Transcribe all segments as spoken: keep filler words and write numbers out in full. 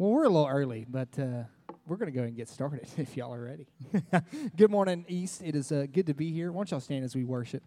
Well, we're a little early, but uh, we're going to go ahead and get started if y'all are ready. Good morning, East. It is uh, good to be here. Why don't y'all stand as we worship?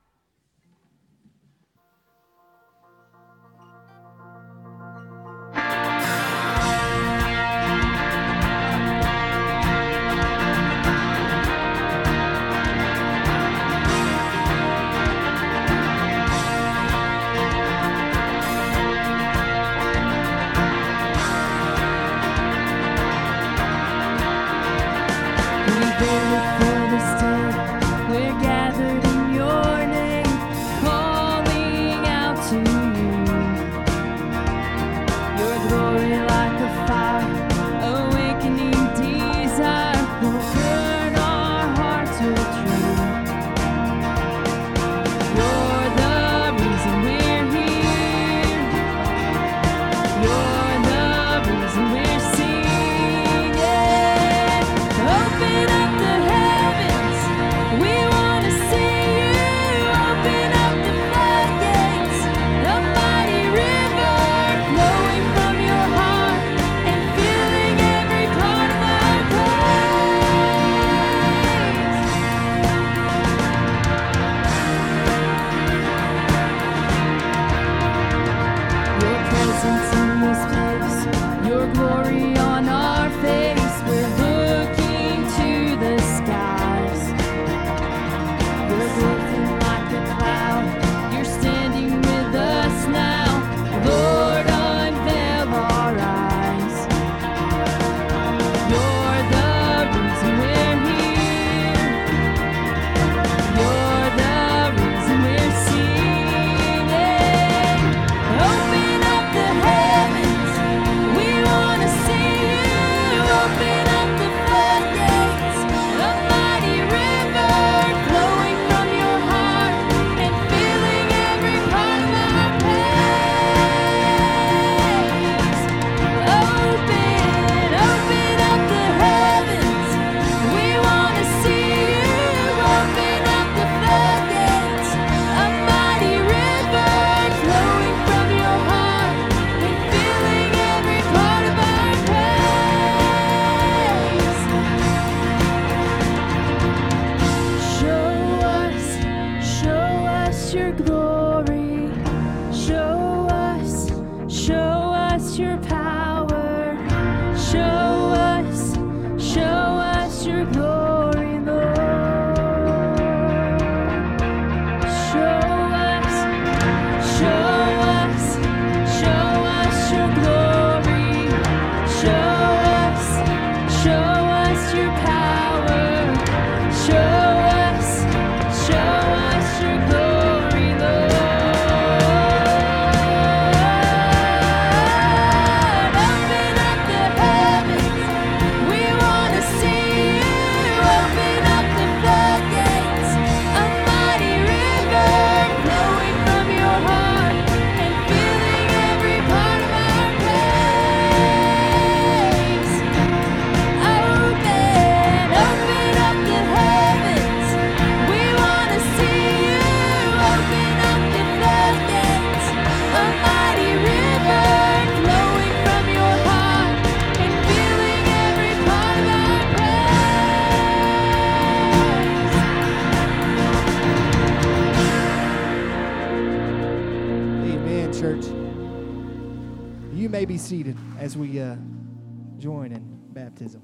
Be seated as we uh, join in baptism.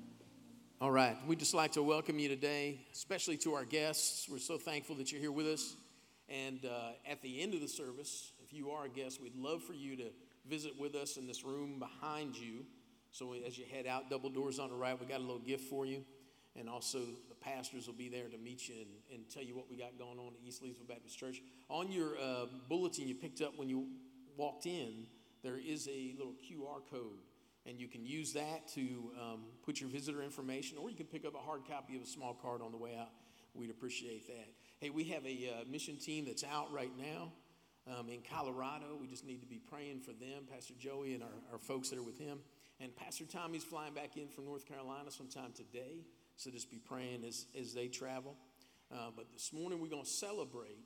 All right. We'd just like to welcome you today, especially to our guests. We're so thankful that you're here with us. And uh, at the end of the service, if you are a guest, we'd love for you to visit with us in this room behind you. So as you head out, double doors on the right, we got a little gift for you. And also the pastors will be there to meet you and, and tell you what we got going on at East Leesville Baptist Church. On your uh, bulletin you picked up when you walked in, there is a little Q R code, and you can use that to um, put your visitor information, or you can pick up a hard copy of a small card on the way out. We'd appreciate that. Hey, we have a uh, mission team that's out right now um, in Colorado. We just need to be praying for them, Pastor Joey and our, our folks that are with him. And Pastor Tommy's flying back in from North Carolina sometime today, so just be praying as, as they travel. Uh, but this morning we're going to celebrate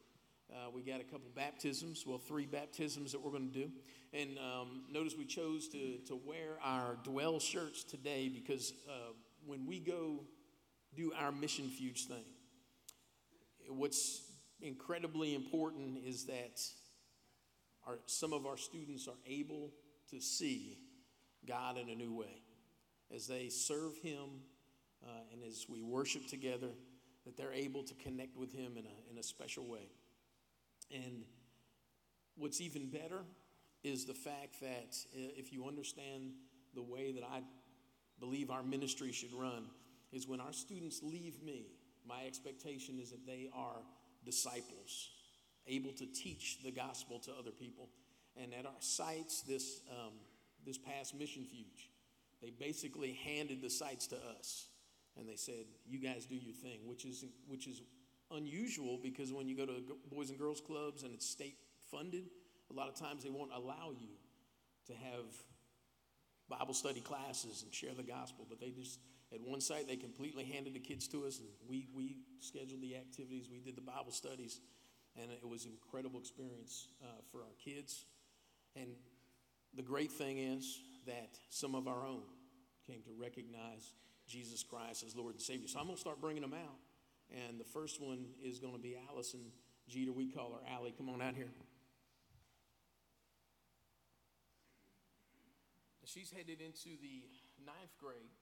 Uh, we got a couple baptisms, well, three baptisms that we're going to do. And um, notice we chose to, to wear our Dwell shirts today because uh, when we go do our Mission Fuge thing, what's incredibly important is that our, some of our students are able to see God in a new way. As they serve Him uh, and as we worship together, that they're able to connect with Him in a, in a special way. And what's even better is the fact that if you understand the way that I believe our ministry should run, is when our students leave me, my expectation is that they are disciples, able to teach the gospel to other people. And at our sites this, um, this past Mission Fuge, they basically handed the sites to us. And they said, you guys do your thing, which is which is unusual because when you go to Boys and Girls Clubs and it's state funded, a lot of times they won't allow you to have Bible study classes and share the gospel. But they just, at one site, they completely handed the kids to us, and we, we scheduled the activities, we did the Bible studies, and it was an incredible experience uh, for our kids. And the great thing is that some of our own came to recognize Jesus Christ as Lord and Savior. So I'm going to start bringing them out. And the first one is going to be Allison Jeter. We call her Allie. Come on out here. She's headed into the ninth grade.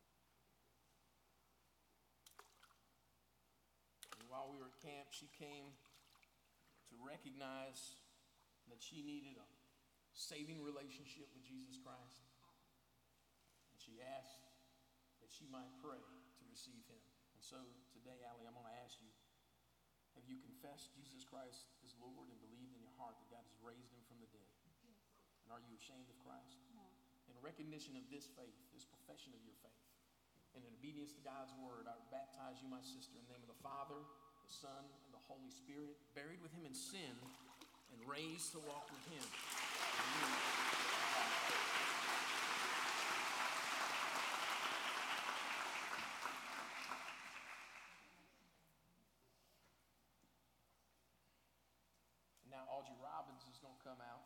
And while we were at camp, she came to recognize that she needed a saving relationship with Jesus Christ. And she asked that she might pray to receive Him. And so today, Allie, I'm going to ask you, have you confessed Jesus Christ as Lord and believed in your heart that God has raised Him from the dead? Yes. And are you ashamed of Christ? No. In recognition of this faith, this profession of your faith, and in obedience to God's word, I baptize you, my sister, in the name of the Father, the Son, and the Holy Spirit, buried with Him in sin and raised to walk with Him. Now Audrey Robbins is going to come out.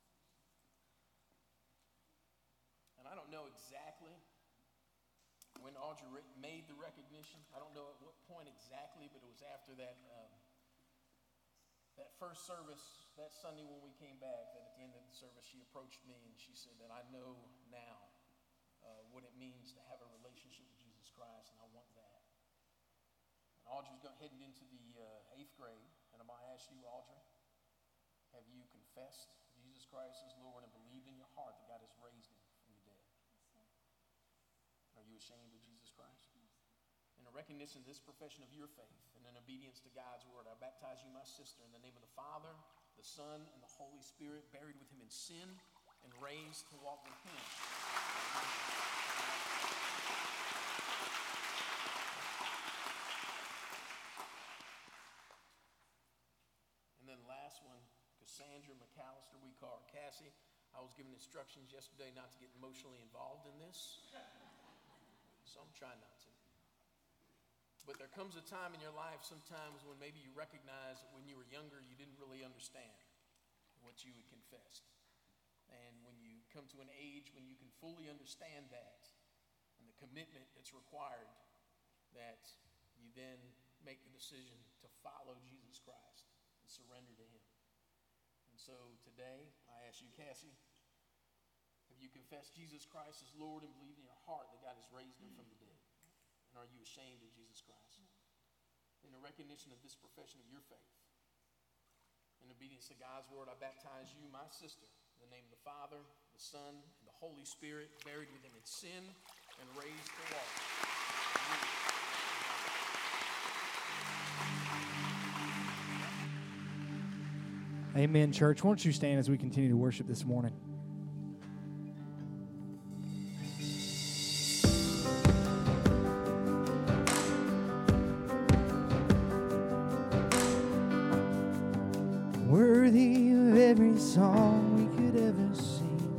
And I don't know exactly when Audrey made the recognition. I don't know at what point exactly, but it was after that um, that first service, that Sunday when we came back, that at the end of the service she approached me and she said that I know now uh, what it means to have a relationship with Jesus Christ, and I want that. And Audrey's got, heading into the uh, eighth grade, and I'm going to ask you, Audrey, have you confessed Jesus Christ as Lord and believed in your heart that God has raised Him from the dead? Yes, sir. Are you ashamed of Jesus Christ? In a recognition of this profession of your faith and in obedience to God's word, I baptize you, my sister, in the name of the Father, the Son, and the Holy Spirit, buried with Him in sin and raised to walk with Him. And then last one, Cassandra McAllister, we call her Cassie. I was given instructions yesterday not to get emotionally involved in this, so I'm trying not to. But there comes a time in your life sometimes when maybe you recognize that when you were younger, you didn't really understand what you had confessed. And when you come to an age when you can fully understand that and the commitment that's required, that you then make the decision to follow Jesus Christ and surrender to Him. And so today, I ask you, Cassie, have you confessed Jesus Christ as Lord and believed in your heart that God has raised Him from the dead? And are you ashamed of Jesus Christ? No. In a recognition of this profession of your faith, in obedience to God's word, I baptize you, my sister, in the name of the Father, the Son, and the Holy Spirit, buried with Him in sin and raised to walk. Amen, church. Why don't you stand as we continue to worship this morning? Worthy of every song we could ever sing,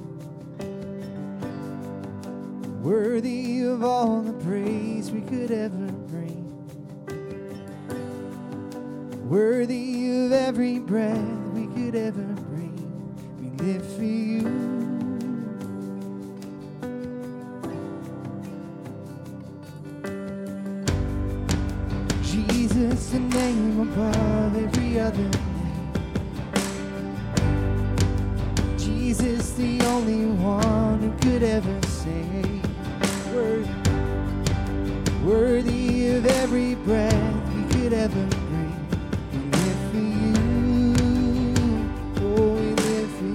worthy of all the praise we could ever bring, worthy of every breath we could ever breathe. We live for you. Jesus, the name above every other name. Jesus, the only one who could ever save. Worthy, worthy of every breath we could ever breathe. We live for you. Oh, we live for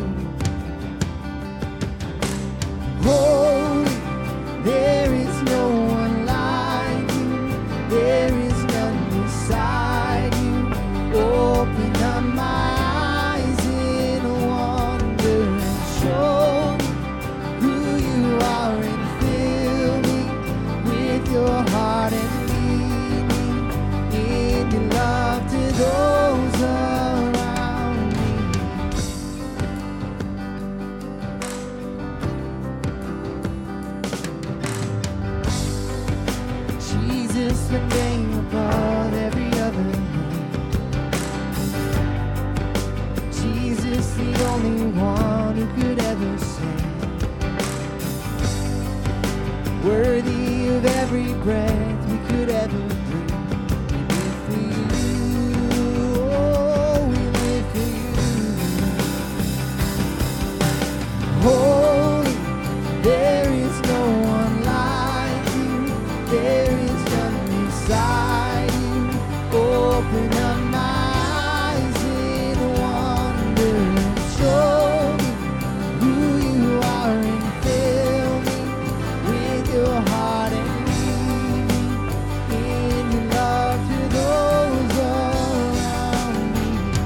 you. Holy, there is no one like you. There is none beside you. Open up my eyes in wonder and show me who you are and fill me with your heart and lead me in your love to those around me. Jesus, the name above every other name. Jesus, the only one who could ever save. Worthy of every breath we could ever breathe. We live for you. Oh, we live for you. Holy, there is no one like you. There is none beside you. Open up my eyes in wonder and show me who you are and fill me with your heart and lead me in your love to those around me.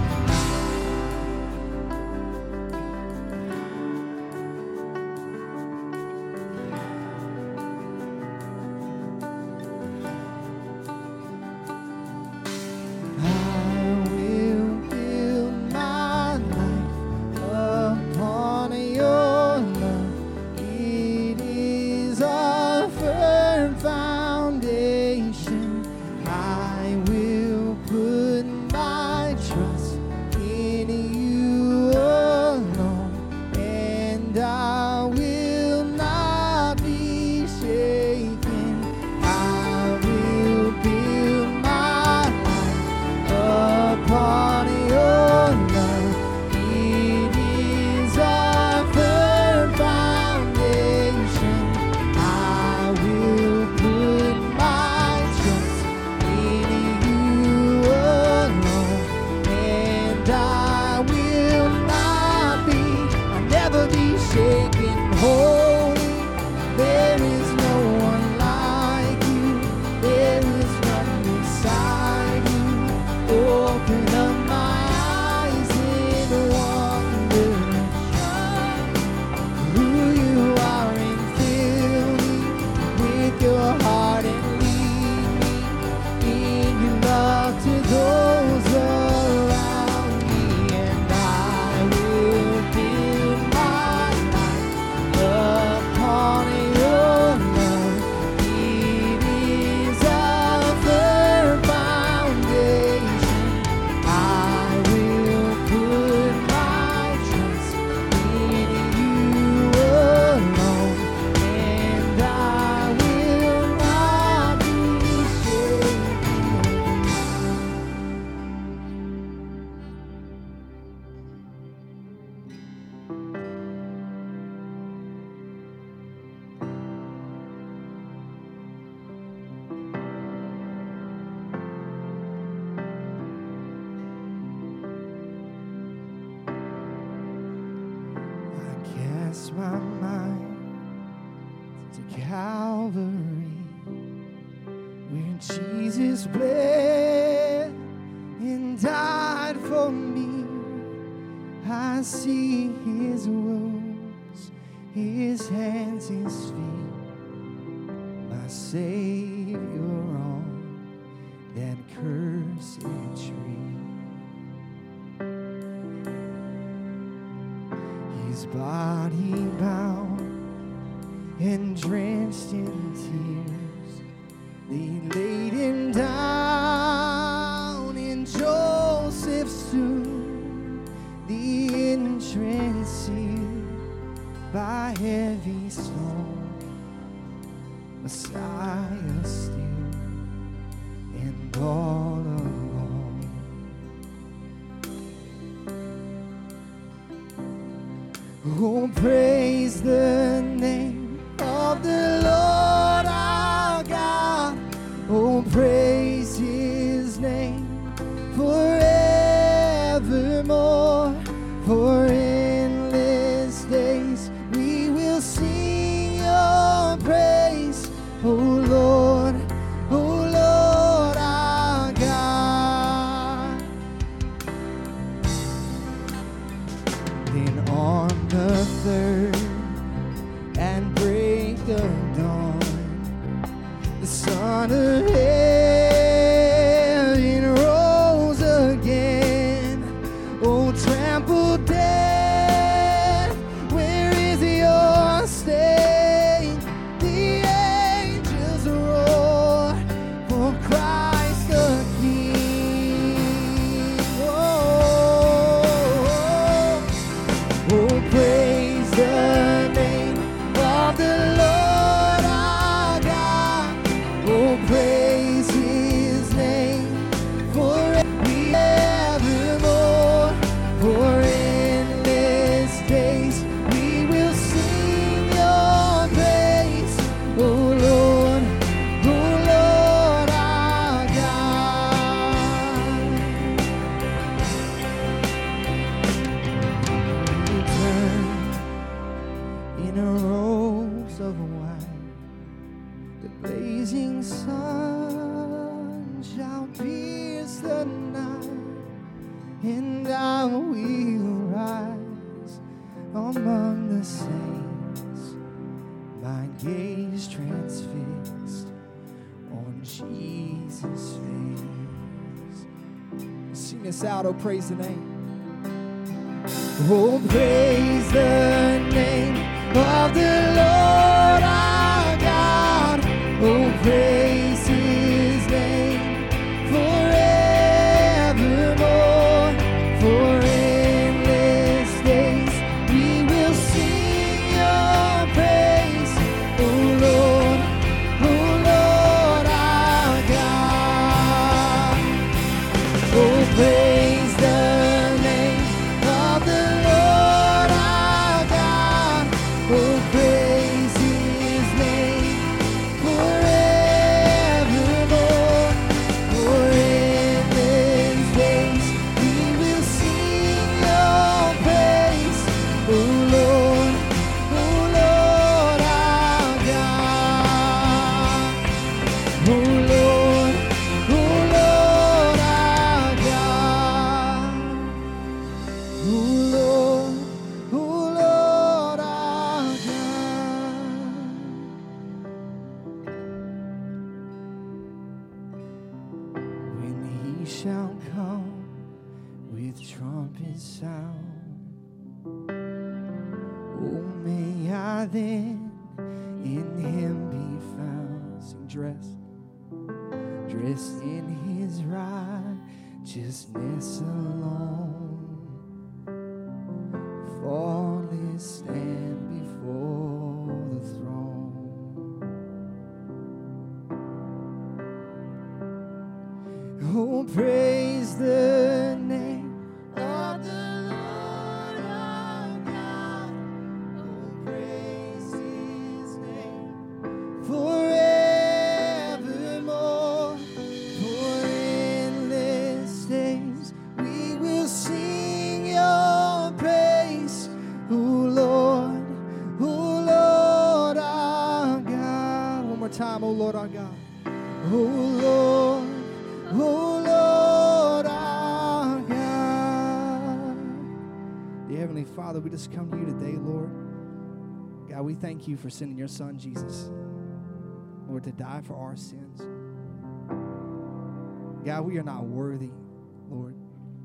I will build my life upon your love. It is a firm foundation. I will put my trust in you alone, and I will not be shaken. I will build my life upon your love. It is a firm foundation. I will put my trust in you alone, and I will not be, I'll never be shaken. Holy, there is no one like you. There is none beside you. Open up my eyes in wonder who you are and fill me with your heart and lead me in your love to those around me. And I will build my life upon your love. It is a firm foundation. I will put my trust in you alone, and I will not be shaken. I cast my mind to Calvary, where Jesus bled and died for me. I see his wounds, his hands, his feet, my Savior on that cursed tree. His body bound and drenched in tears, they laid him down in heavy stone, Messiah still and all alone. Oh, praise the name of the Lord our God. Oh, praise his name forevermore. For endless days we will sing your praise, O Lord, O Lord our God. Then on the third and break of dawn, the Son of heaven rose again. Oh, trample death, where is your sting? The angels roar for Christ the King. Oh, oh, praise the name of the Lord our God. Oh, praise his name forevermore. For endless days we will sing your praise, O Lord, O Lord our God. We turn in robes of white, the blazing sun shall pierce the night, and I will rise among the saints, my gaze transfixed on Jesus' face. Sing this out, oh praise the name. Oh, praise the name of the Lord our God. Oh, praise his name forevermore. For endless days we will sing your praise, O Lord, O Lord our God. Oh, praise the name of the Lord our God. Oh, praise his name forevermore. For endless days we will sing your praise, O Lord, O Lord our God. O Lord, O Lord our God. O Lord, O Lord our God. When he shall come with trumpet sound, oh, may I then in him be found. Sing, dressed, dressed in his righteousness alone, faultless stand before the throne. Oh, praise the name of the Lord our God. Oh, praise his name forevermore. For endless days we will sing your praise, O Lord, O Lord our God. One more time, O Lord our God. O Lord, O Lord our God. Dear Heavenly Father, we just come to you today, Lord. God, we thank you for sending your Son, Jesus, Lord, to die for our sins. God, we are not worthy, Lord,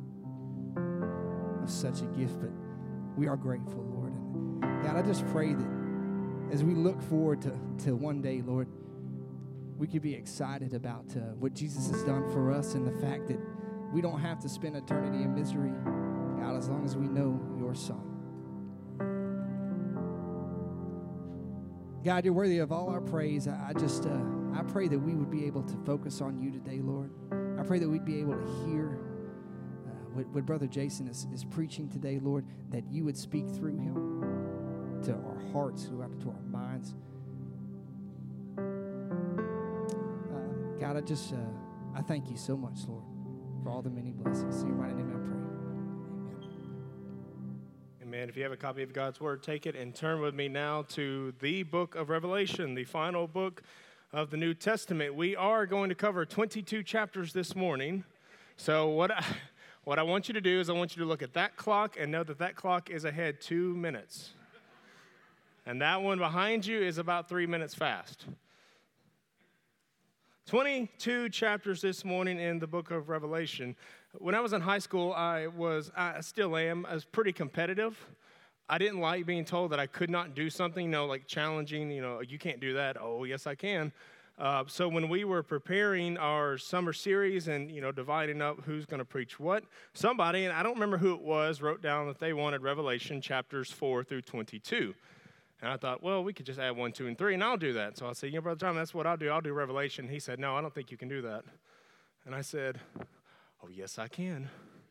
of such a gift, but we are grateful, Lord. And God, I just pray that as we look forward to, to one day, Lord, we could be excited about uh, what Jesus has done for us and the fact that we don't have to spend eternity in misery, God, as long as we know your Son. God, you're worthy of all our praise. I I just, uh, I pray that we would be able to focus on you today, Lord. I pray that we'd be able to hear uh, what, what Brother Jason is, is preaching today, Lord, that you would speak through him to our hearts, to our minds. Uh, God, I just, uh, I thank you so much, Lord, for all the many blessings. In your mighty name I pray. Amen. If you have a copy of God's Word, take it and turn with me now to the book of Revelation, the final book of the New Testament. We are going to cover twenty-two chapters this morning. So what I, what I want you to do is I want you to look at that clock and know that that clock is ahead two minutes. And that one behind you is about three minutes fast. twenty-two chapters this morning in the book of Revelation. When I was in high school, I was, I still am, I was pretty competitive. I didn't like being told that I could not do something, you know, like challenging, you know, you can't do that. Oh, yes, I can. Uh, so when we were preparing our summer series and, you know, dividing up who's going to preach what, somebody, and I don't remember who it was, wrote down that they wanted Revelation chapters four through twenty-two. And I thought, well, we could just add one, two, and three, and I'll do that. So I said, you know, Brother Tom, that's what I'll do. I'll do Revelation. He said, no, I don't think you can do that. And I said, oh, yes, I can.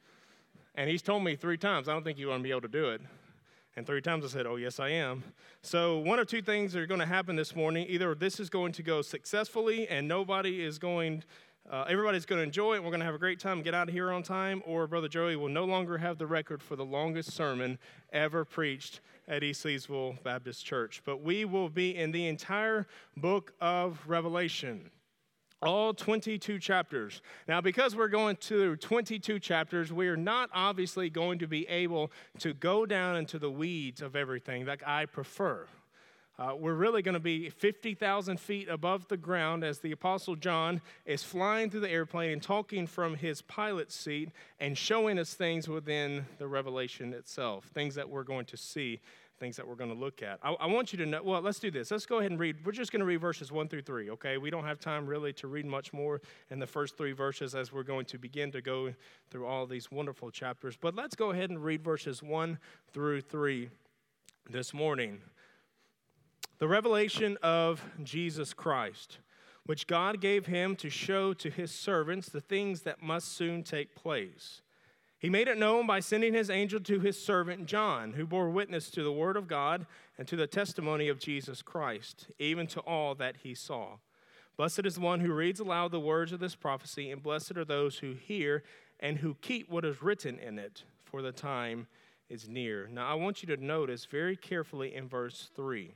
And he's told me three times, I don't think you're going to be able to do it. And three times I said, oh, yes, I am. So one of two things are going to happen this morning. Either this is going to go successfully and nobody is going, uh, everybody's going to enjoy it, and we're going to have a great time and get out of here on time, or Brother Joey will no longer have the record for the longest sermon ever preached at East Leesville Baptist Church. But we will be in the entire book of Revelation. All twenty-two chapters. Now, because we're going through twenty-two chapters, we are not obviously going to be able to go down into the weeds of everything like I prefer. Uh, we're really going to be fifty thousand feet above the ground as the Apostle John is flying through the airplane and talking from his pilot's seat and showing us things within the Revelation itself, things that we're going to see, things that we're going to look at. I, I want you to know, well, let's do this. Let's go ahead and read. We're just going to read verses one through three, okay? We don't have time really to read much more in the first three verses as we're going to begin to go through all these wonderful chapters. But let's go ahead and read verses one through three this morning. The revelation of Jesus Christ, which God gave him to show to his servants the things that must soon take place. He made it known by sending his angel to his servant John, who bore witness to the word of God and to the testimony of Jesus Christ, even to all that he saw. Blessed is the one who reads aloud the words of this prophecy, and blessed are those who hear and who keep what is written in it, for the time is near. Now, I want you to notice very carefully in verse three.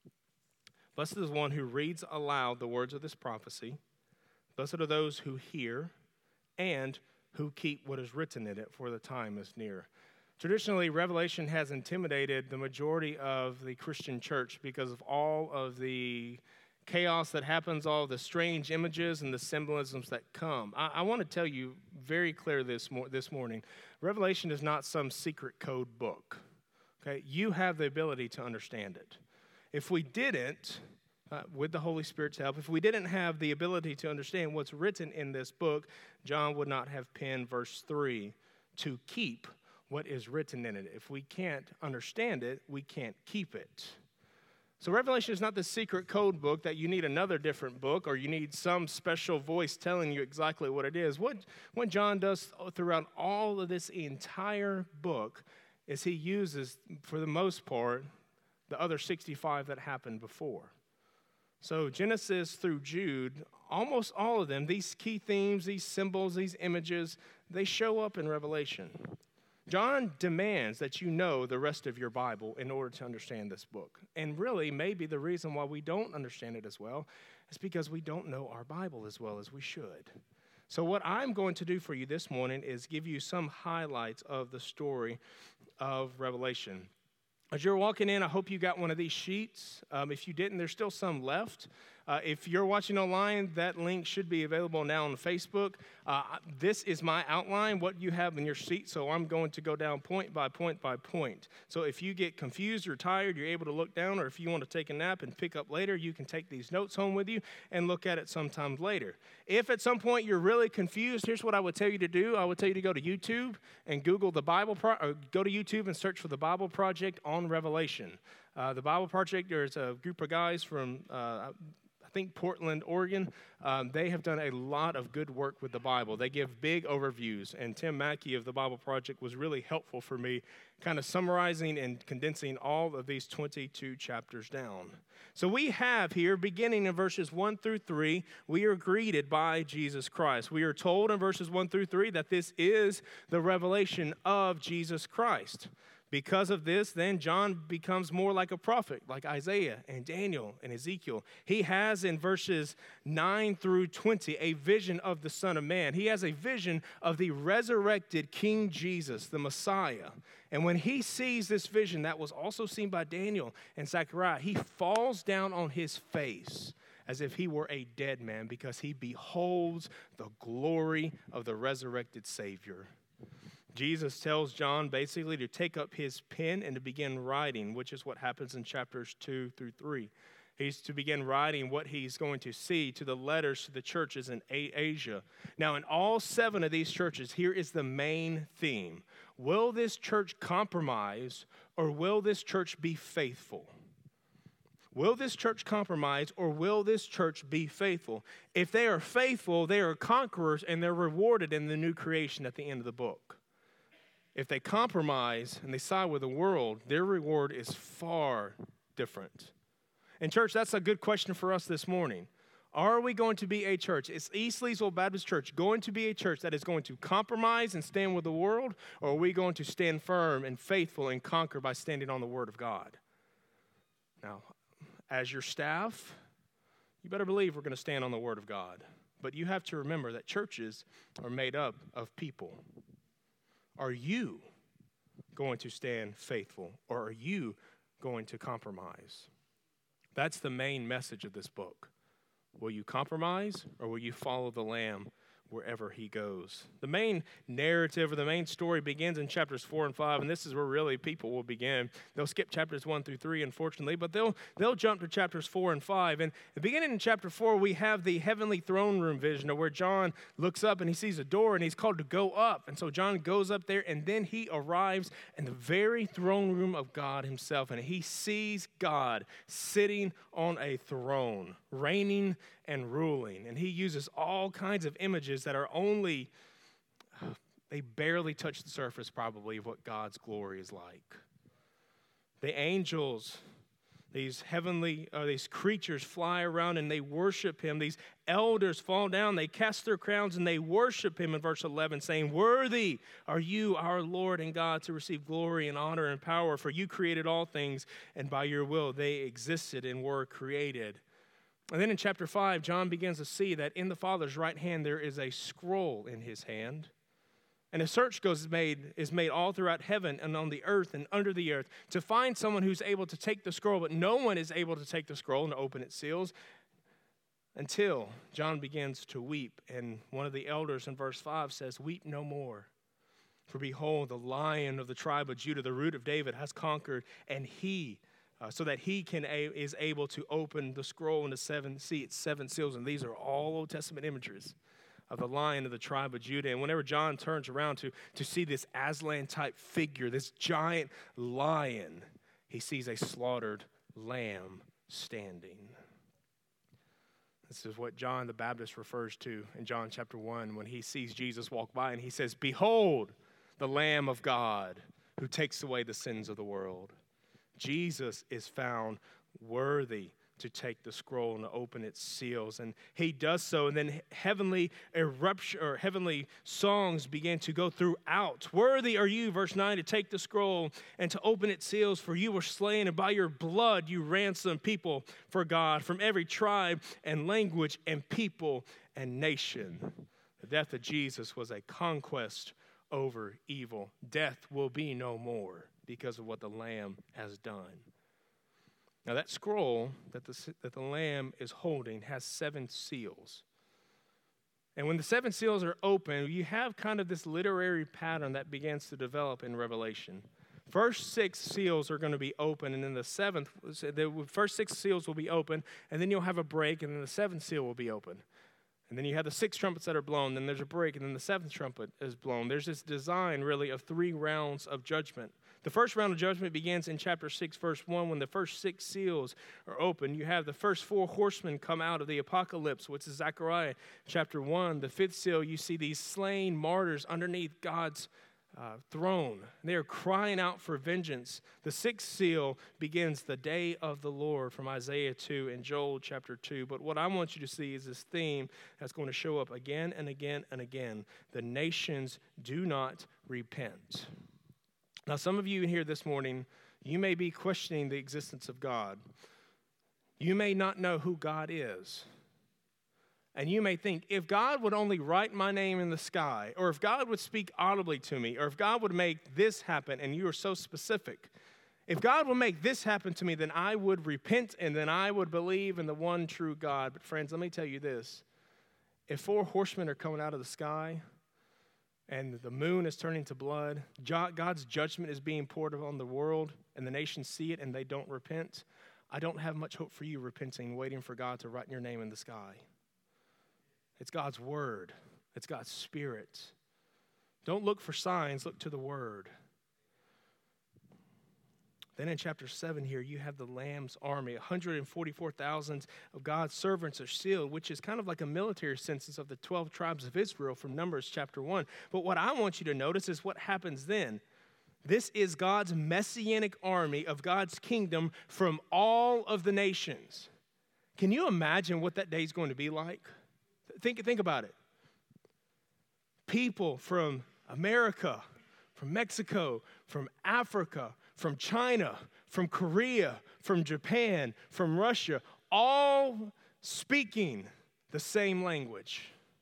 Blessed is the one who reads aloud the words of this prophecy. Blessed are those who hear and who keep what is written in it, for the time is near. Traditionally, Revelation has intimidated the majority of the Christian church because of all of the chaos that happens, all the strange images and the symbolisms that come. I, I want to tell you very clear this, mo- this morning, Revelation is not some secret code book. Okay, you have the ability to understand it. If we didn't, uh, with the Holy Spirit's help, if we didn't have the ability to understand what's written in this book, John would not have penned verse three, to keep what is written in it. If we can't understand it, we can't keep it. So Revelation is not the secret code book that you need another different book or you need some special voice telling you exactly what it is. What, what John does throughout all of this entire book is he uses, for the most part, the other sixty-five that happened before. So Genesis through Jude, almost all of them, these key themes, these symbols, these images, they show up in Revelation. John demands that you know the rest of your Bible in order to understand this book. And really, maybe the reason why we don't understand it as well is because we don't know our Bible as well as we should. So what I'm going to do for you this morning is give you some highlights of the story of Revelation. As you're walking in, I hope you got one of these sheets. Um, if you didn't, there's still some left. Uh, if you're watching online, that link should be available now on Facebook. Uh, this is my outline, what you have in your sheet, so I'm going to go down point by point by point. So if you get confused or tired, you're able to look down, or if you want to take a nap and pick up later, you can take these notes home with you and look at it sometime later. If at some point you're really confused, here's what I would tell you to do. I would tell you to go to YouTube and Google the Bible, Pro- or go to YouTube and search for the Bible Project on Revelation. Uh, the Bible Project, there's a group of guys from, uh, I think, Portland, Oregon. Um, they have done a lot of good work with the Bible. They give big overviews, and Tim Mackey of the Bible Project was really helpful for me, kind of summarizing and condensing all of these twenty-two chapters down. So we have here, beginning in verses one through three, we are greeted by Jesus Christ. We are told in verses one through three that this is the revelation of Jesus Christ. Because of this, then John becomes more like a prophet, like Isaiah and Daniel and Ezekiel. He has in verses nine through twenty a vision of the Son of Man. He has a vision of the resurrected King Jesus, the Messiah. And when he sees this vision that was also seen by Daniel and Zechariah, he falls down on his face as if he were a dead man because he beholds the glory of the resurrected Savior. Jesus tells John basically to take up his pen and to begin writing, which is what happens in chapters two through three. He's to begin writing what he's going to see to the letters to the churches in Asia. Now, in all seven of these churches, here is the main theme. Will this church compromise or will this church be faithful? Will this church compromise or will this church be faithful? If they are faithful, they are conquerors and they're rewarded in the new creation at the end of the book. If they compromise and they side with the world, their reward is far different. And church, that's a good question for us this morning. Are we going to be a church? Is East Leesville Baptist Church going to be a church that is going to compromise and stand with the world? Or are we going to stand firm and faithful and conquer by standing on the Word of God? Now, as your staff, you better believe we're going to stand on the Word of God. But you have to remember that churches are made up of people. Are you going to stand faithful, or are you going to compromise? That's the main message of this book. Will you compromise, or will you follow the Lamb wherever he goes? The main narrative or the main story begins in chapters four and five, and this is where really people will begin. They'll skip chapters one through three, unfortunately, but they'll they'll jump to chapters four and five. And beginning in chapter four, we have the heavenly throne room vision of where John looks up and he sees a door and he's called to go up. And so John goes up there and then he arrives in the very throne room of God himself, and he sees God sitting on a throne, reigning and ruling. And he uses all kinds of images that are only, they barely touch the surface probably of what God's glory is like. The angels, these heavenly, uh, these creatures fly around and they worship him. These elders fall down, they cast their crowns and they worship him in verse eleven, saying, "Worthy are you, our Lord and God, to receive glory and honor and power, for you created all things, and by your will they existed and were created." And then in chapter five, John begins to see that in the Father's right hand there is a scroll in his hand. And a search goes made is made all throughout heaven and on the earth and under the earth to find someone who's able to take the scroll, but no one is able to take the scroll and open its seals until John begins to weep. And one of the elders in verse five says, "Weep no more. For behold, the Lion of the tribe of Judah, the root of David, has conquered, and he Uh, so that he can a, is able to open the scroll and the seven seats, seven seals." And these are all Old Testament images of the Lion of the tribe of Judah. And whenever John turns around to, to see this Aslan-type figure, this giant lion, he sees a slaughtered lamb standing. This is what John the Baptist refers to in John chapter one when he sees Jesus walk by and he says, "Behold, the Lamb of God who takes away the sins of the world." Jesus is found worthy to take the scroll and to open its seals, and he does so. And then heavenly eruption or heavenly songs begin to go throughout. "Worthy are you," verse nine, "to take the scroll and to open its seals, for you were slain, and by your blood you ransomed people for God from every tribe and language and people and nation." The death of Jesus was a conquest over evil. Death will be no more because of what the Lamb has done. Now that scroll that the, that the Lamb is holding has seven seals. And when the seven seals are open, you have kind of this literary pattern that begins to develop in Revelation. First six seals are going to be open, and then the seventh, the first six seals will be open, and then you'll have a break, and then the seventh seal will be open. And then you have the six trumpets that are blown, then there's a break, and then the seventh trumpet is blown. There's this design, really, of three rounds of judgment The first round of judgment begins in chapter six, verse one, when the first six seals are opened. You have the first four horsemen come out of the apocalypse, which is Zechariah chapter one. The fifth seal, you see these slain martyrs underneath God's uh, throne. They are crying out for vengeance. The sixth seal begins the day of the Lord from Isaiah two and Joel chapter two. But what I want you to see is this theme that's going to show up again and again and again. The nations do not repent. Now, some of you here this morning, you may be questioning the existence of God. You may not know who God is. And you may think, if God would only write my name in the sky, or if God would speak audibly to me, or if God would make this happen, and you are so specific, if God would make this happen to me, then I would repent, and then I would believe in the one true God. But friends, let me tell you this. If four horsemen are coming out of the sky, and the moon is turning to blood, God's judgment is being poured upon the world, and the nations see it and they don't repent, I don't have much hope for you repenting, waiting for God to write your name in the sky. It's God's word. It's God's spirit. Don't look for signs, look to the word. Then in chapter seven here, you have the Lamb's army. one hundred forty-four thousand of God's servants are sealed, which is kind of like a military census of the twelve tribes of Israel from Numbers chapter one. But what I want you to notice is what happens then. This is God's messianic army of God's kingdom from all of the nations. Can you imagine what that day is going to be like? Think, think about it. People from America, from Mexico, from Africa, from China, from Korea, from Japan, from Russia, all speaking the same language.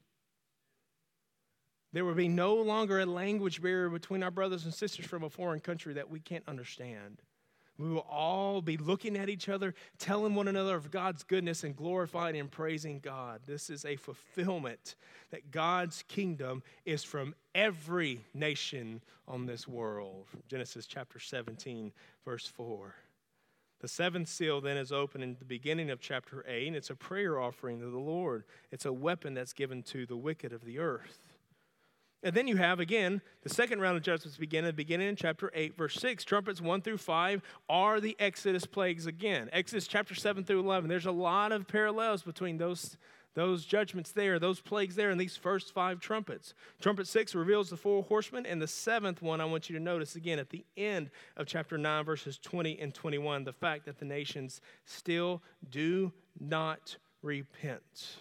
There will be no longer a language barrier between our brothers and sisters from a foreign country that we can't understand. We will all be looking at each other, telling one another of God's goodness and glorifying and praising God. This is a fulfillment that God's kingdom is from every nation on this world. Genesis chapter seventeen, verse four. The seventh seal then is opened in the beginning of chapter eight, and it's a prayer offering to the Lord. It's a weapon that's given to the wicked of the earth. And then you have, again, the second round of judgments begin at the beginning in chapter eight, verse six. Trumpets one through five are the Exodus plagues again. Exodus chapter seven through eleven. There's a lot of parallels between those, those judgments there, those plagues there, and these first five trumpets. Trumpet six reveals the four horsemen, and the seventh one I want you to notice again at the end of chapter nine, verses twenty and twenty-one, the fact that the nations still do not repent.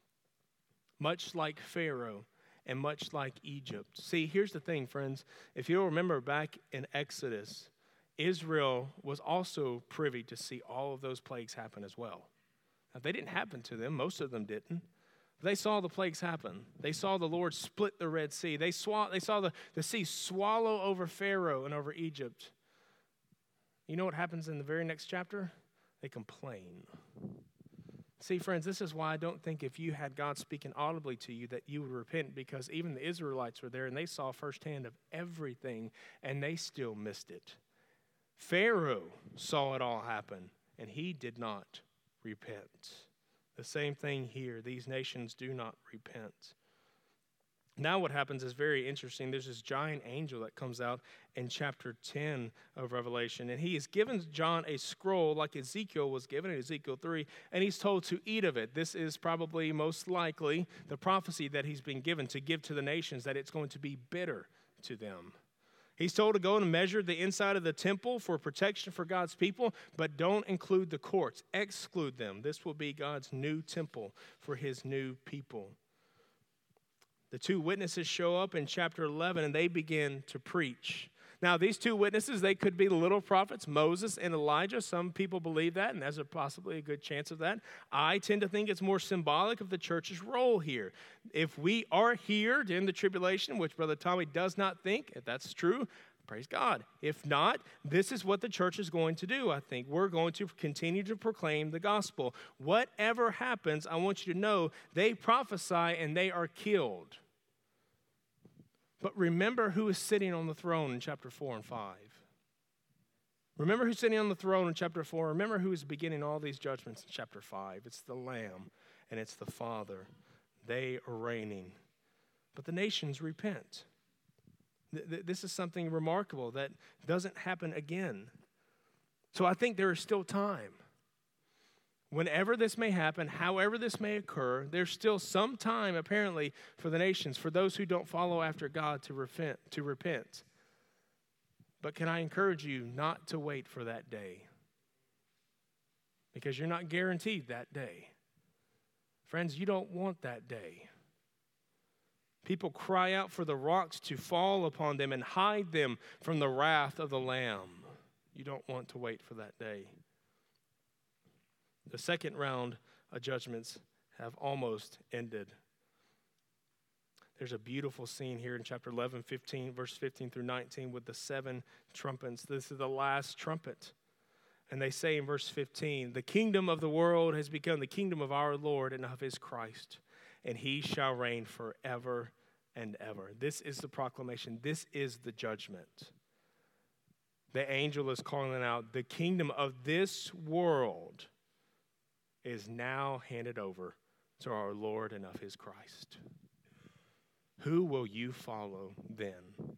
Much like Pharaoh, and much like Egypt. See, here's the thing, friends. If you'll remember back in Exodus, Israel was also privy to see all of those plagues happen as well. Now, they didn't happen to them. Most of them didn't. They saw the plagues happen. They saw the Lord split the Red Sea. They, sw- they saw the, the sea swallow over Pharaoh and over Egypt. You know what happens in the very next chapter? They complain. See, friends, this is why I don't think if you had God speaking audibly to you that you would repent, because even the Israelites were there and they saw firsthand of everything and they still missed it. Pharaoh saw it all happen and he did not repent. The same thing here. These nations do not repent. Now what happens is very interesting. There's this giant angel that comes out in chapter ten of Revelation, and he is given John a scroll like Ezekiel was given in Ezekiel three, and he's told to eat of it. This is probably most likely the prophecy that he's been given to give to the nations, that it's going to be bitter to them. He's told to go and measure the inside of the temple for protection for God's people, but don't include the courts. Exclude them. This will be God's new temple for his new people. The two witnesses show up in chapter eleven, and they begin to preach. Now, these two witnesses, they could be the little prophets, Moses and Elijah. Some people believe that, and there's a possibly a good chance of that. I tend to think it's more symbolic of the church's role here. If we are here during the tribulation, which Brother Tommy does not think, if that's true, praise God. If not, this is what the church is going to do, I think. We're going to continue to proclaim the gospel. Whatever happens, I want you to know they prophesy and they are killed. But remember who is sitting on the throne in chapter four and five. Remember who's sitting on the throne in chapter four. Remember who is beginning all these judgments in chapter five. It's the Lamb and it's the Father. They are reigning. But the nations repent. th- th- this is something remarkable that doesn't happen again. So I think there is still time. Whenever this may happen, however this may occur, there's still some time, apparently, for the nations, for those who don't follow after God to repent, to repent. But can I encourage you not to wait for that day? Because you're not guaranteed that day. Friends, you don't want that day. People cry out for the rocks to fall upon them and hide them from the wrath of the Lamb. You don't want to wait for that day. The second round of judgments have almost ended. There's a beautiful scene here in chapter eleven, fifteen, verse fifteen through nineteen with the seven trumpets. This is the last trumpet. And they say in verse fifteen, the kingdom of the world has become the kingdom of our Lord and of his Christ, and he shall reign forever and ever. This is the proclamation. This is the judgment. The angel is calling out, the kingdom of this world is now handed over to our Lord and of his Christ. Who will you follow then?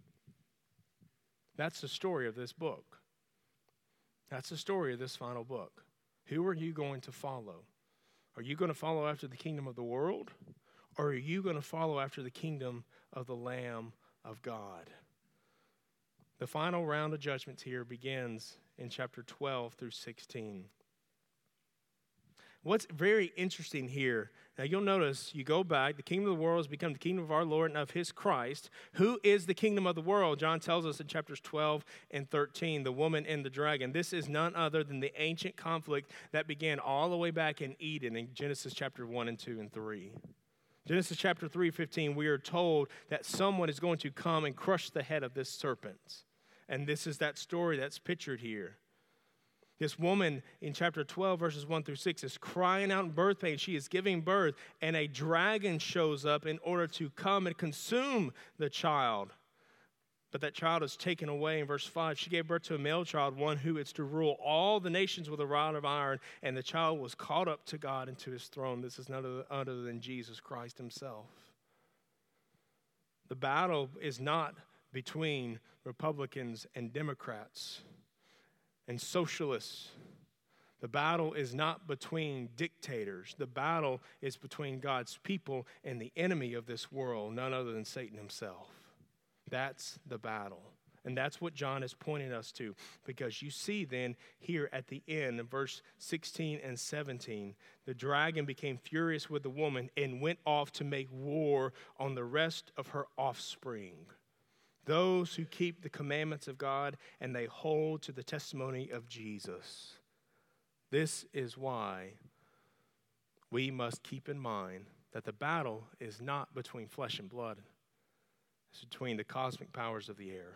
That's the story of this book. That's the story of this final book. Who are you going to follow? Are you going to follow after the kingdom of the world? Or are you going to follow after the kingdom of the Lamb of God? The final round of judgments here begins in chapter twelve through sixteen. What's very interesting here, now you'll notice, you go back, the kingdom of the world has become the kingdom of our Lord and of his Christ. Who is the kingdom of the world? John tells us in chapters twelve and thirteen, the woman and the dragon. This is none other than the ancient conflict that began all the way back in Eden in Genesis chapter one and two and three. Genesis chapter three, fifteen, we are told that someone is going to come and crush the head of this serpent. And this is that story that's pictured here. This woman in chapter twelve, verses one through six, is crying out in birth pain. She is giving birth, and a dragon shows up in order to come and consume the child. But that child is taken away in verse five. She gave birth to a male child, one who is to rule all the nations with a rod of iron, and the child was caught up to God and to his throne. This is none other than Jesus Christ himself. The battle is not between Republicans and Democrats and socialists. The battle is not between dictators. The battle is between God's people and the enemy of this world, none other than Satan himself. That's the battle. And that's what John is pointing us to. Because you see then here at the end, in verse sixteen and seventeen, the dragon became furious with the woman and went off to make war on the rest of her offspring. Those who keep the commandments of God and they hold to the testimony of Jesus. This is why we must keep in mind that the battle is not between flesh and blood. It's between the cosmic powers of the air.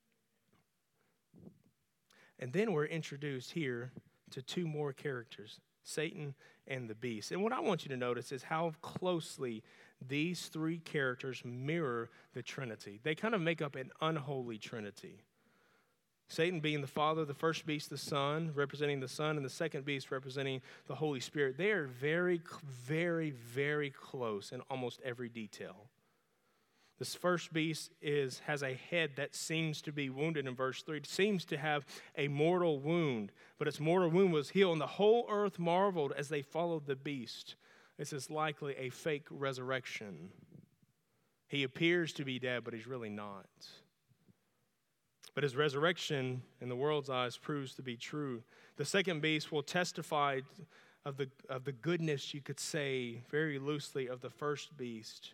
And then we're introduced here to two more characters, Satan and the beast. And what I want you to notice is how closely these three characters mirror the Trinity. They kind of make up an unholy Trinity. Satan being the Father, the first beast the Son, representing the Son, and the second beast representing the Holy Spirit. They are very, very, very close in almost every detail. This first beast is has a head that seems to be wounded in verse three. It seems to have a mortal wound, but its mortal wound was healed, and the whole earth marveled as they followed the beast. This is likely a fake resurrection. He appears to be dead, but he's really not. But his resurrection, in the world's eyes, proves to be true. The second beast will testify of the, of the goodness, you could say, very loosely, of the first beast.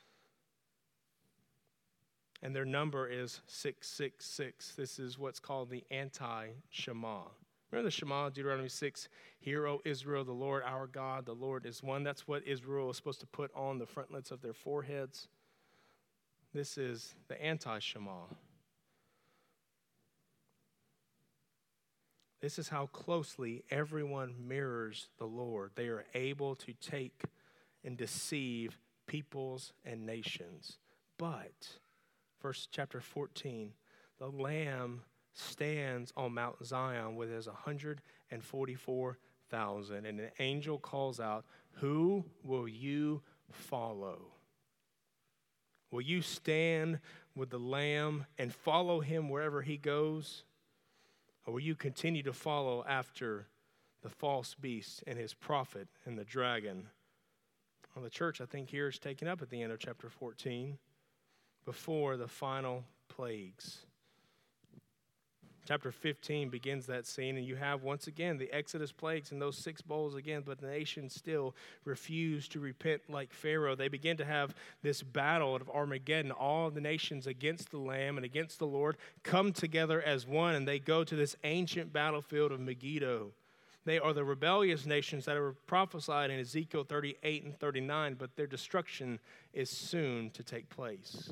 And their number is six six six. This is what's called the anti-Shema. Remember the Shema, Deuteronomy six, Hear, O Israel, the Lord our God, the Lord is one. That's what Israel is supposed to put on the frontlets of their foreheads. This is the anti-Shema. This is how closely everyone mirrors the Lord. They are able to take and deceive peoples and nations. But verse chapter fourteen, the Lamb stands on Mount Zion with his one hundred forty-four thousand, and an angel calls out, "Who will you follow? Will you stand with the Lamb and follow him wherever he goes? Or will you continue to follow after the false beast and his prophet and the dragon? Well, the church, I think, here is taken up at the end of chapter fourteen before the final plagues. Chapter fifteen begins that scene, and you have once again the Exodus plagues and those six bowls again, but the nation still refused to repent like Pharaoh. They begin to have this battle of Armageddon. All the nations against the Lamb and against the Lord come together as one, and they go to this ancient battlefield of Megiddo. They are the rebellious nations that are prophesied in Ezekiel thirty-eight and thirty-nine, but their destruction is soon to take place,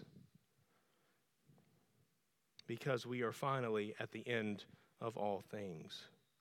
because we are finally at the end of all things.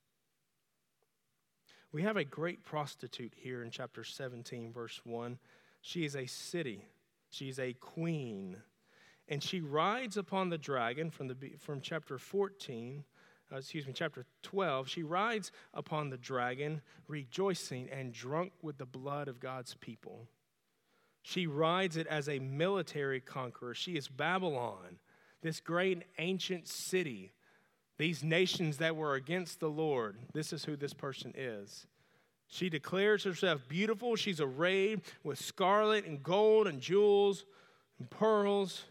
We have a great prostitute here in chapter seventeen, verse one. She is a city. She is a queen. And she rides upon the dragon from, the, from chapter fourteen, uh, excuse me, chapter twelve. She rides upon the dragon, rejoicing and drunk with the blood of God's people. She rides it as a military conqueror. She is Babylon, this great ancient city, these nations that were against the Lord. This is who this person is. She declares herself beautiful. She's arrayed with scarlet and gold and jewels and pearls.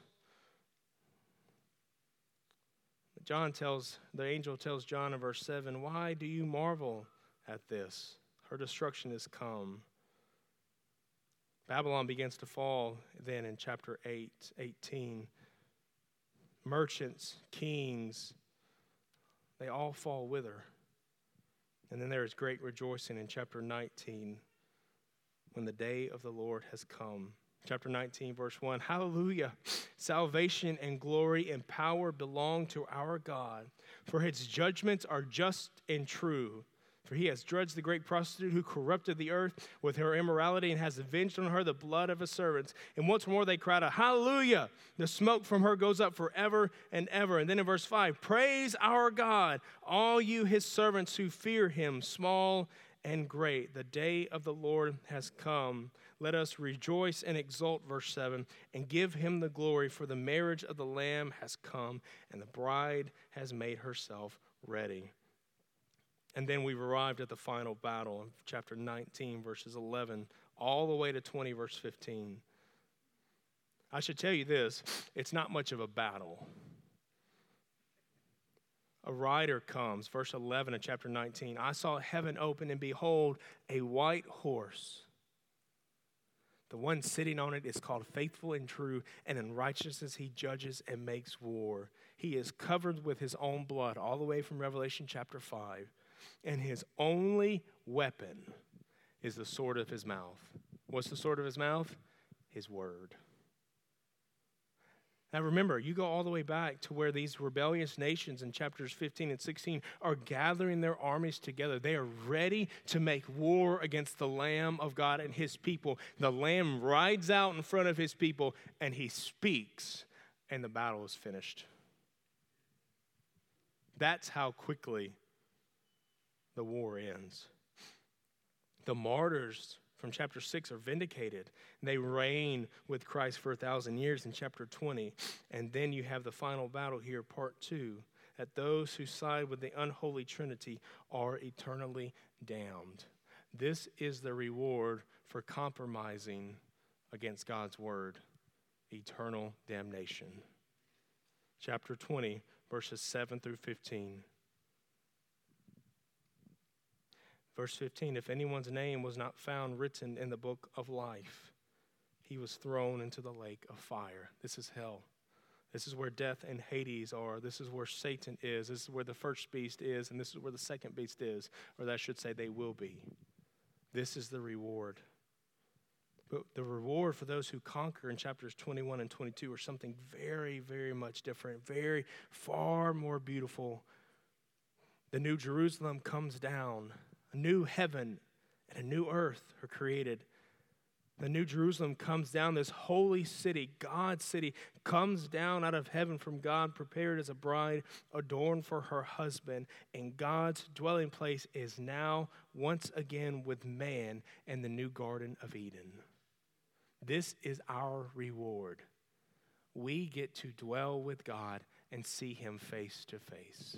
John tells, the angel tells John in verse seven, why do you marvel at this? Her destruction is come. Babylon begins to fall then in chapter eight, eighteen. Merchants, kings, they all fall with her. And then there is great rejoicing in chapter nineteen when the day of the Lord has come. Chapter nineteen, verse one, hallelujah, salvation and glory and power belong to our God, for his judgments are just and true. For he has judged the great prostitute who corrupted the earth with her immorality and has avenged on her the blood of his servants. And once more they cried out, hallelujah! The smoke from her goes up forever and ever. And then in verse five, praise our God, all you his servants who fear him, small and great. The day of the Lord has come. Let us rejoice and exult, verse seven, and give him the glory, for the marriage of the Lamb has come, and the bride has made herself ready. And then we've arrived at the final battle, chapter nineteen, verses eleven, all the way to twenty, verse fifteen. I should tell you this, it's not much of a battle. A rider comes, verse eleven of chapter nineteen. I saw heaven open, and behold, a white horse. The one sitting on it is called Faithful and True, and in righteousness he judges and makes war. He is covered with his own blood, all the way from Revelation chapter five. And his only weapon is the sword of his mouth. What's the sword of his mouth? His word. Now remember, you go all the way back to where these rebellious nations in chapters fifteen and sixteen are gathering their armies together. They are ready to make war against the Lamb of God and his people. The Lamb rides out in front of his people, and he speaks, and the battle is finished. That's how quickly the war ends. The martyrs from chapter six are vindicated. They reign with Christ for a thousand years in chapter twenty. And then you have the final battle here, part two, that those who side with the unholy Trinity are eternally damned. This is the reward for compromising against God's word, eternal damnation. Chapter twenty, verses seven through fifteen. Verse fifteen, if anyone's name was not found written in the book of life, he was thrown into the lake of fire. This is hell. This is where death and Hades are. This is where Satan is. This is where the first beast is, and this is where the second beast is, or that I should say they will be. This is the reward. But the reward for those who conquer in chapters twenty-one and twenty-two are something very, very much different, very far more beautiful. The New Jerusalem comes down. A new heaven and a new earth are created. The New Jerusalem comes down, this holy city, God's city, comes down out of heaven from God, prepared as a bride, adorned for her husband. And God's dwelling place is now once again with man in the new Garden of Eden. This is our reward. we get to dwell with God and see him face to face.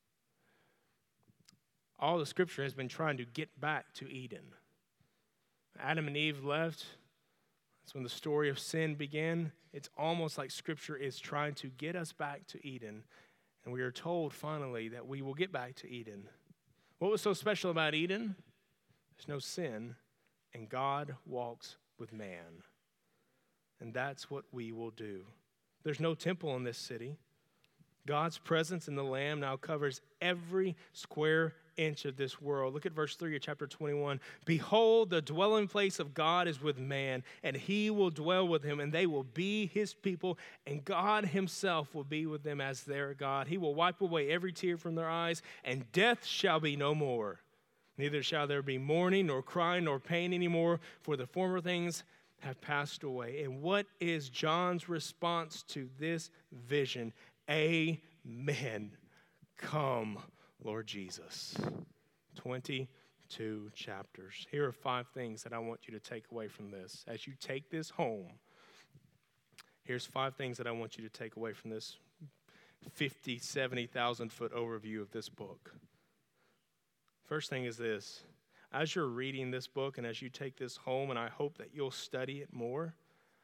All the scripture has been trying to get back to Eden. Adam and Eve left. That's when the story of sin began. It's almost like scripture is trying to get us back to Eden. And we are told finally that we will get back to Eden. What was so special about Eden? There's no sin, and God walks with man. And that's what we will do. There's no temple in this city. God's presence in the Lamb now covers every square inch of this world. Look at verse three of chapter twenty-one. Behold, the dwelling place of God is with man, and he will dwell with him, and they will be his people, and God himself will be with them as their God. He will wipe away every tear from their eyes, and death shall be no more. Neither shall there be mourning, nor crying, nor pain anymore, for the former things have passed away. And what is John's response to this vision? Amen. Come, Lord Jesus. twenty-two chapters. Here are five things that I want you to take away from this. As you take this home, here's five things that I want you to take away from this fifty, seventy thousand foot overview of this book. First thing is this. As you're reading this book and as you take this home, and I hope that you'll study it more,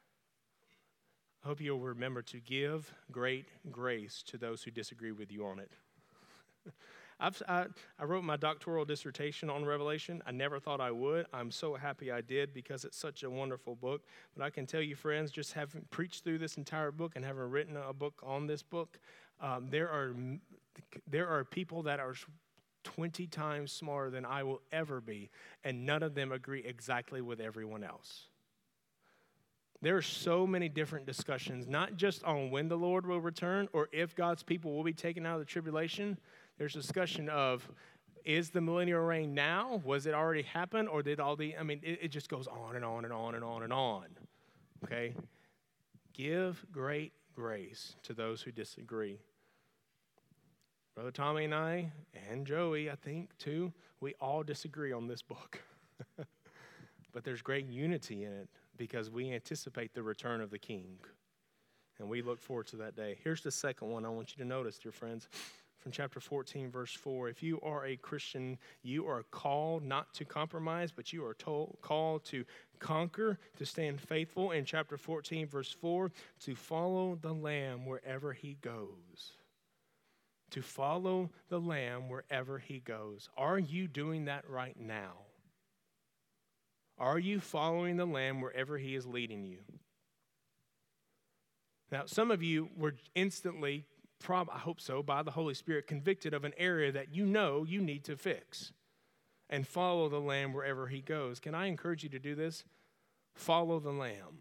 I hope you'll remember to give great grace to those who disagree with you on it. I've, I, I wrote my doctoral dissertation on Revelation. I never thought I would. I'm so happy I did because it's such a wonderful book. But I can tell you, friends, just having preached through this entire book and having written a book on this book, um, there are there are people that are twenty times smarter than I will ever be, and none of them agree exactly with everyone else. There are so many different discussions, not just on when the Lord will return or if God's people will be taken out of the tribulation. There's discussion of, is the millennial reign now? Was it already happened? Or did all the, I mean, it, it just goes on and on and on and on and on. Okay? Give great grace to those who disagree. Brother Tommy and I, and Joey, I think, too, we all disagree on this book. But there's great unity in it because we anticipate the return of the King. And we look forward to that day. Here's the second one I want you to notice, dear friends, from chapter fourteen, verse four. If you are a Christian, you are called not to compromise, but you are told, called to conquer, to stand faithful. In chapter fourteen, verse four, to follow the Lamb wherever he goes. To follow the Lamb wherever he goes. Are you doing that right now? Are you following the Lamb wherever he is leading you? Now, some of you were instantly, prob- I hope so, by the Holy Spirit, convicted of an area that you know you need to fix. And follow the Lamb wherever he goes. Can I encourage you to do this? Follow the Lamb.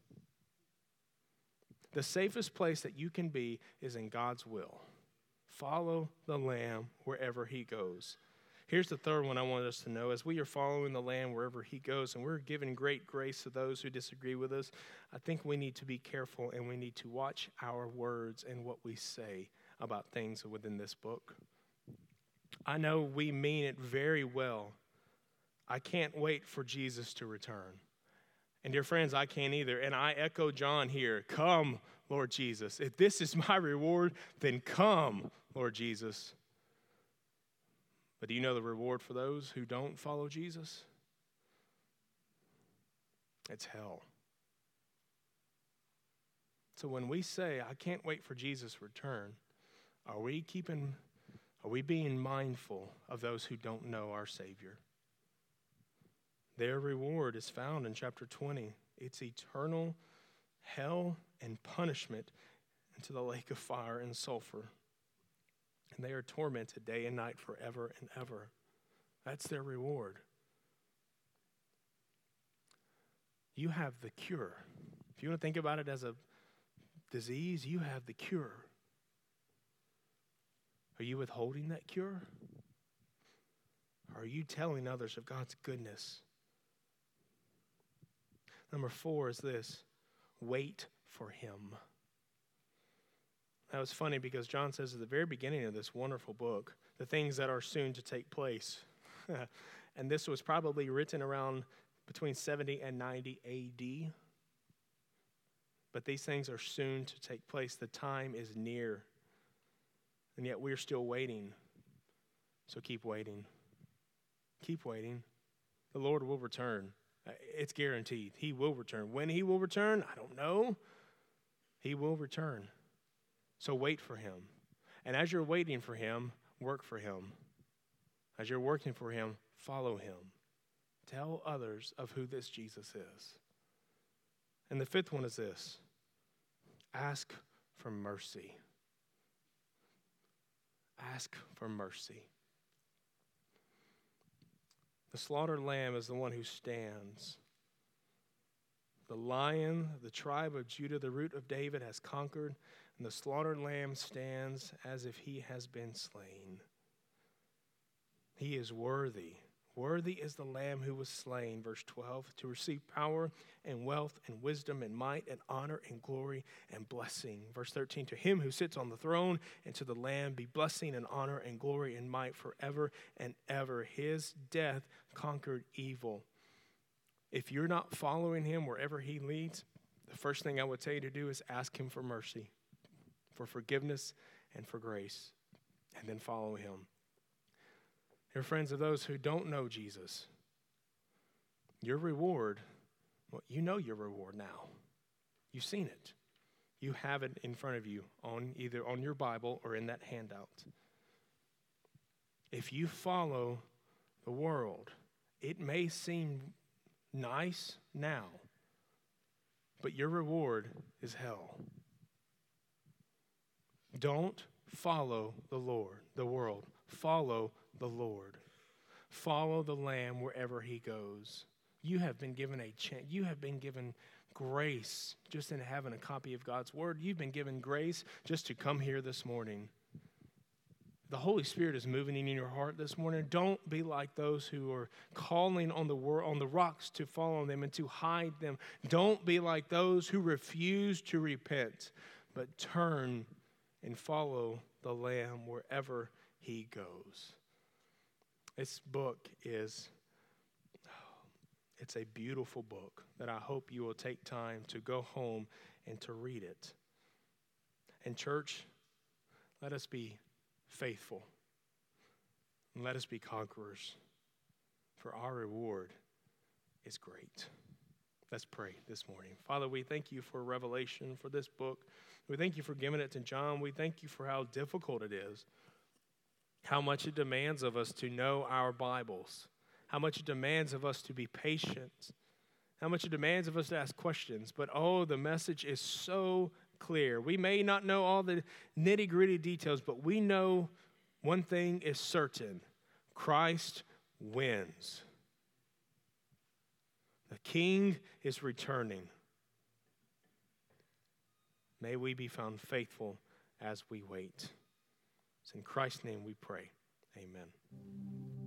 The safest place that you can be is in God's will. Follow the Lamb wherever he goes. Here's the third one I want us to know. As we are following the Lamb wherever he goes, and we're giving great grace to those who disagree with us, I think we need to be careful and we need to watch our words and what we say about things within this book. I know we mean it very well. I can't wait for Jesus to return. And dear friends, I can't either. And I echo John here. Come, Lord Jesus. If this is my reward, then come, Lord Jesus. But do you know the reward for those who don't follow Jesus? It's hell. So when we say, I can't wait for Jesus' return, are we keeping, are we being mindful of those who don't know our Savior? Their reward is found in chapter twenty. It's eternal hell and punishment into the lake of fire and sulfur. And they are tormented day and night forever and ever. That's their reward. You have the cure. If you want to think about it as a disease, you have the cure. Are you withholding that cure? Or are you telling others of God's goodness? Number four is this: wait for him. That was funny because John says at the very beginning of this wonderful book, the things that are soon to take place. And this was probably written around between seventy and ninety A D. but these things are soon to take place. The time is near, and yet we're still waiting. So keep waiting. Keep waiting. The Lord will return. It's guaranteed. He will return. When he will return, I don't know. He will return. So wait for him. And as you're waiting for him, work for him. As you're working for him, follow him. Tell others of who this Jesus is. And the fifth one is this. Ask for mercy. Ask for mercy. The slaughtered lamb is the one who stands. The lion, the tribe of Judah, the root of David, has conquered, and the slaughtered lamb stands as if he has been slain. He is worthy. Worthy is the Lamb who was slain, verse twelve, to receive power and wealth and wisdom and might and honor and glory and blessing. Verse thirteen, to him who sits on the throne and to the Lamb be blessing and honor and glory and might forever and ever. His death conquered evil. If you're not following him wherever he leads, the first thing I would tell you to do is ask him for mercy, for forgiveness, and for grace, and then follow him. Dear friends, of those who don't know Jesus, your reward, well, you know your reward now. You've seen it. You have it in front of you on either on your Bible or in that handout. If you follow the world, it may seem nice now, but your reward is hell. Don't follow the Lord, the world. Follow the Lord. Follow the Lamb wherever he goes. You have been given a chance. You have been given grace just in having a copy of God's word. You've been given grace just to come here this morning. The Holy Spirit is moving in your heart this morning. Don't be like those who are calling on the wor- on the rocks to fall on them and to hide them. Don't be like those who refuse to repent, but turn and follow the Lamb wherever he goes. This book is, it's a beautiful book that I hope you will take time to go home and to read it. And church, let us be faithful. And let us be conquerors, for our reward is great. Let's pray this morning. Father, we thank you for revelation for this book. We thank you for giving it to John. We thank you for how difficult it is, how much it demands of us to know our Bibles, how much it demands of us to be patient, how much it demands of us to ask questions. But oh, the message is so clear. We may not know all the nitty-gritty details, but we know one thing is certain. Christ wins. The King is returning. May we be found faithful as we wait. It's in Christ's name we pray. Amen.